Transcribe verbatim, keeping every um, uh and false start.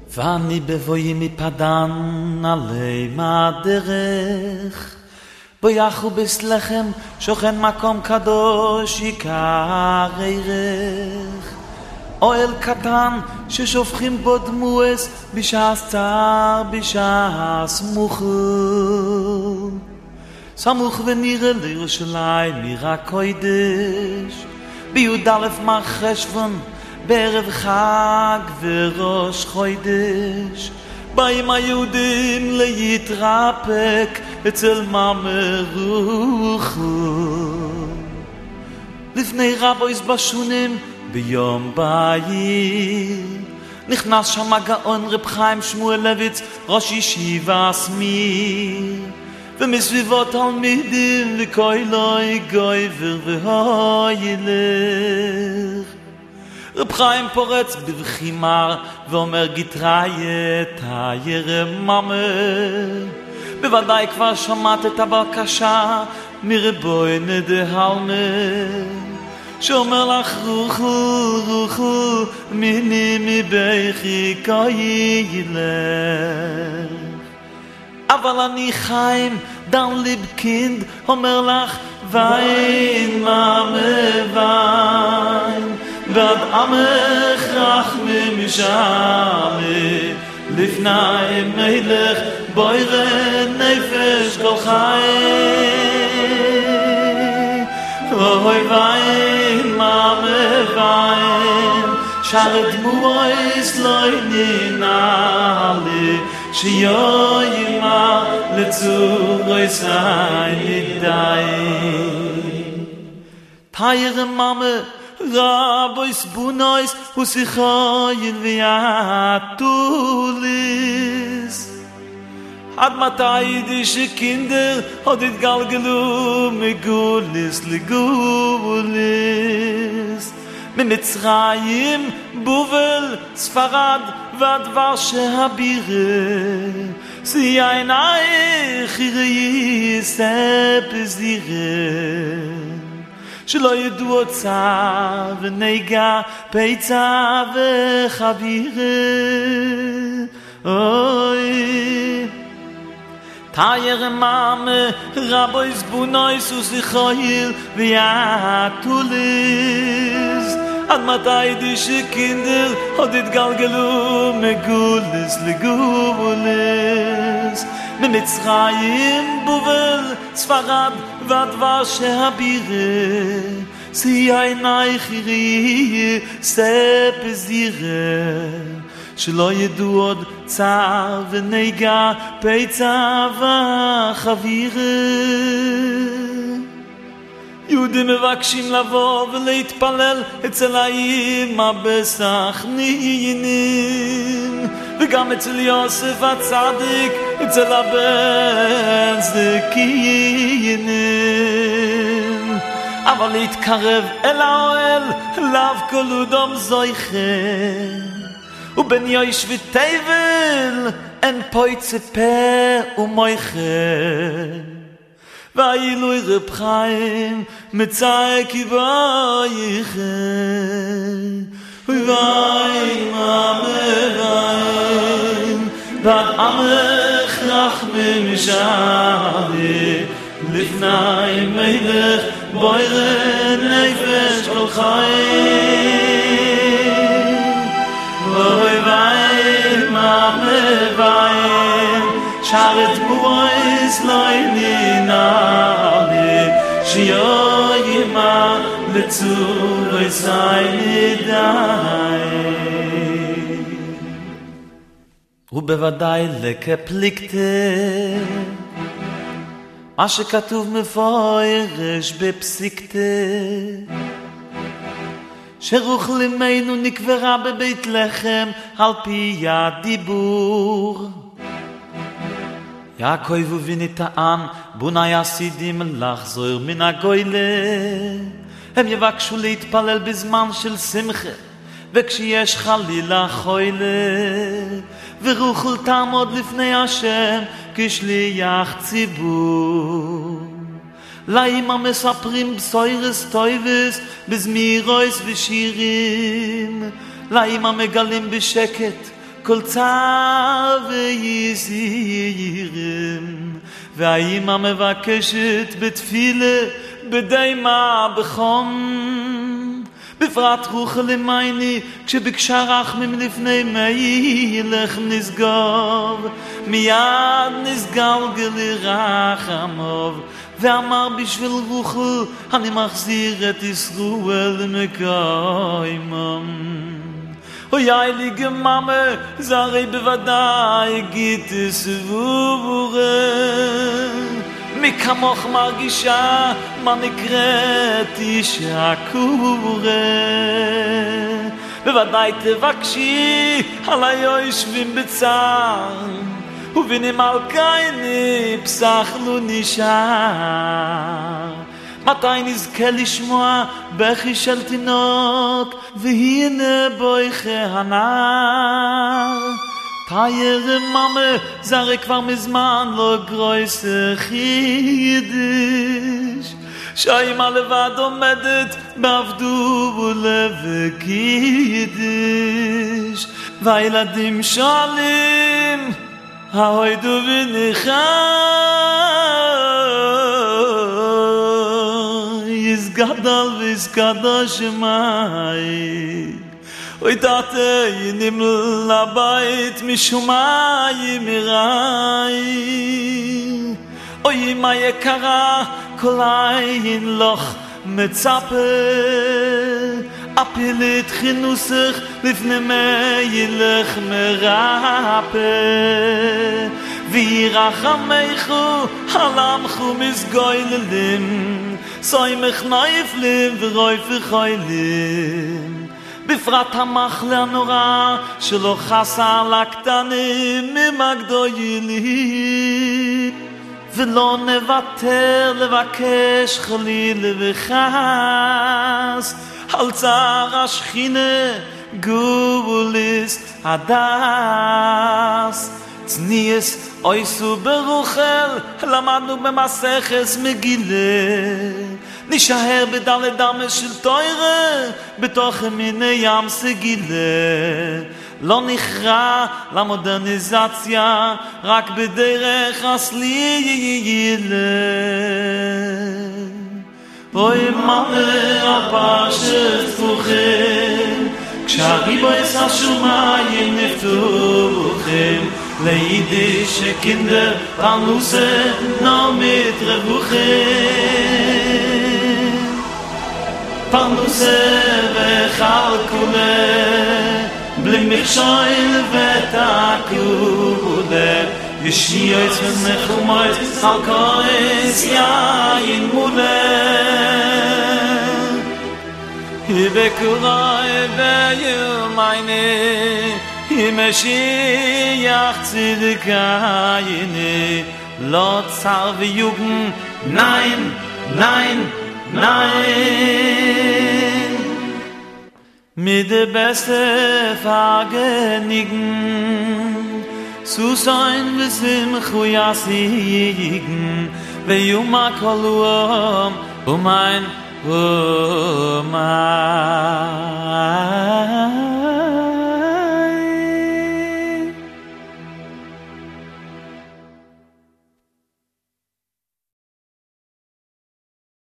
ואני בבואי מפדן עלי מהדרך ביחו בסלחם שוכן מקום קדוש עיקר ערך אוהל קטן ששופכים בו דמואס בשעס צער בשעס מוחל סמוך ונראה לירושלים עיר הקודש בי"א מרחשוון בערב חג וראש חודש באים היהודים להתרפק אצל ממרוחו לפני רבויס בשונים ביום בהיר נכנס שם הגאון רב חיים שמואל לויץ ראש ישיבה סמיר ומסביבו תלמידים וכוילוי גויבר והוילך רב חיים פורץ בבחימר ואומר גיטריית הירממה בוודאי כבר שמעת את הבקשה מרבוינו דהלמה שאומר לך רוחו רוחו מיני מבכי קוילך אבל אני חיים דן ליבקינד אומר לך ויין מאמה ויין ועד עמך רחמי משעמי לפני מלך בוירי נפש כל חיים אוי ויין מאמה ויין שער דמויס לא ננעלי שיוימה לצורוי סיינידאי תאיר מאמה רבויס בונויס וסיכוין ויאטוליס עד מתי דישי קינדר עוד התגלגלו מגוליס לגוליס ממצרים, בובל, ספרד ועד ורשה הבירה סיין אייך יראי ספזירה שלא ידעו צער ונגע פיצה וחבירה אוי תאיר מאמה רבוי זבונויס וסיכויל ויאטוליס עד מתי דישי קינדר עוד התגלגלו מגוליס לגוליס ממצרים, בובל, ספרד ועד ורשה הבירה סיין אייך יראי ספזירה שלא ידעו עוד צער ונגע פיצה וחבירה יהודים מבקשים לבוא ולהתפלל אצל האמא בסכנינים וגם אצל יוסף הצדיק אצל הבן צדקינים אבל להתקרב אל האוהל לאו כל אודום זויכם ובן יויש ותבל אין פויצה פה ומויכם ואילוי רב חיים מצאי כבאייכם ויין ממריים ועד עמך רחמי משעמי לפני מלך בוירי נפש כל חיים אוי ויין ממריים שער דמויס לא ננעלי שיוימה לצורי סיינידאי ובוודאי לקפליקטה מה שכתוב מפורש בפסיקטה שרוח לימנו נקברה בבית לחם על פי הדיבור יעקב וביני טען בוני הסידים לחזור מן הגוילה הם יבקשו להתפלל בזמן של שמחה וכשיש חלילה חוילה ורוחל תעמוד לפני השם כשליח ציבור לאמא מספרים בסוירס טויבס בזמירויס ושירים לאמא מגלים בשקט כל צער ויזירים והאימא מבקשת בתפילה בדיימה בחום בפרט רוחה למייני כשביקשה רחמים לפני מילך נסגוב מיד נסגלגל לרחמוב ואמר בשביל רוחה אני מחזיר את ישראל למקיימם אוי לי גממה זה הרי בוודאי גיט סבורה מי כמוך מרגישה מה נקראת אישה קורה בוודאי תבקשי על היושבים בצער ובנמלכייני פסח לא נשאר מתי נזכה לשמוע בכי של תינוק והנה בויכה הנער תייר ממה זה הרי כבר מזמן לא גרויס חידש שהאימא לבד עומדת בעבדו ולב קידש והילדים שואלים ההוידו ונחי יסגדל ויסגדל שמי אוי תתיינים לבית משומי מראי אוי אמא יקרה כל עין לך מצפה אפילית חינוסך לפני מילך מרפא וירחמייכו הלמכו מסגויללים סוימך נויפלים ורויפי חוילים בפרט המחלה הנורא שלא חסר לקטנים ממגדולים ולא נוותר לבקש חלילה וחס על צער השכינה גבוליס הדס צניאס אויסו ברוכל למדנו במסכת מגילה נשאר בדלת דמס של תוירה בתוך מיני ים סגילה לא נכרע למודרניזציה רק בדרך הסלילה אוי מלא הפרשת פוחם כשהריבויס השומיים נפתוחם ליידיש קינדר פרנוסה נעמית רבוכם פרנוסה וחלקולה בלי מכשויל ותקולה ישייץ ונחומייץ על כועס יין מולה ובקוראי ויומייני משיח צדקייני לא צר ויוגן nein nein nein mit der beste vergenigen zu sein wir sind khuyasigen ve yuma kolum um mein um mein